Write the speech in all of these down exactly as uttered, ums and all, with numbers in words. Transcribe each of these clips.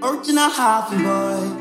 Original happy boy.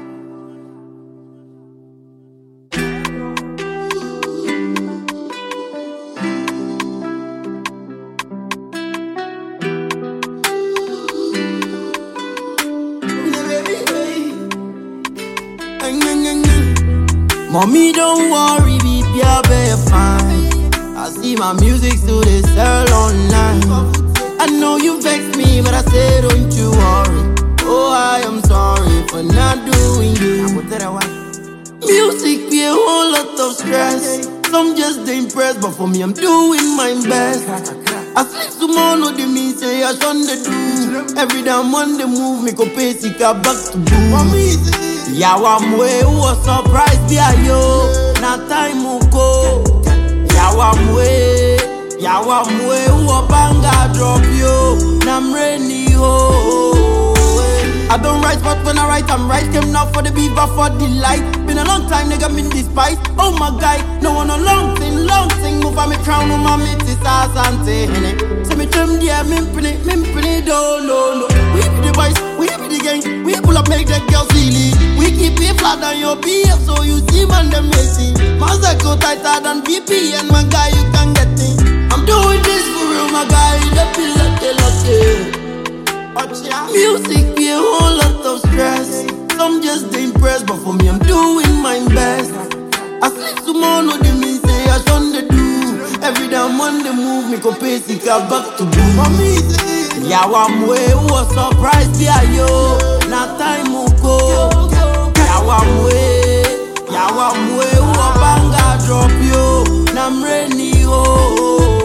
Mommy, don't worry, baby, I'll be fine. I see my music still they sell online. I know you vex me, but I say don't you worry. Oh, I am sorry for not doing you. Music be a whole lot of stress. Some just they impressed, but for me I'm doing my best. I sleep tomorrow, they mean say I shun the do. Every damn Monday move, me go pay sick back to boo. Yawam way, who was surprised by yo. Na time go. Yawam way, Yawam way, who a banga drop yo. Nam rainy ho. I don't write, but when I write, I'm right. Came now for the beaver for delight. Been a long time, nigga, been despite. Oh my guy, no one a long thing, long thing. Move on me crown, no my meat is ass and say, say me trim the mimpini, mimpini, do no no. We be the boys, we be the gang, we pull up, make the girls feel it. We keep it flat on your P F, so you see man them messy. Man's like go tighter than B P, and my guy you can get it. I'm doing this for real, my guy. The pillar, the latte. Music be a whole lot of stress. Some just they impressed, but for me I'm doing my best. I sleep tomorrow, they mean say I shun the do. Every damn Monday move, me go pay sick back to boo. Mommy, Yawam way, who was surprised by yo. Na time go. Yawam way, Yawam way, who a banga drop yo. Nam rainy ho.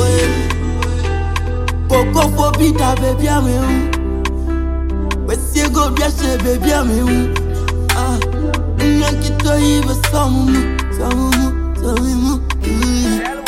Coco for pita baby I'm you. What's your go biashe baby I'm you. Ah, Nyankito iba samu, samu, samu.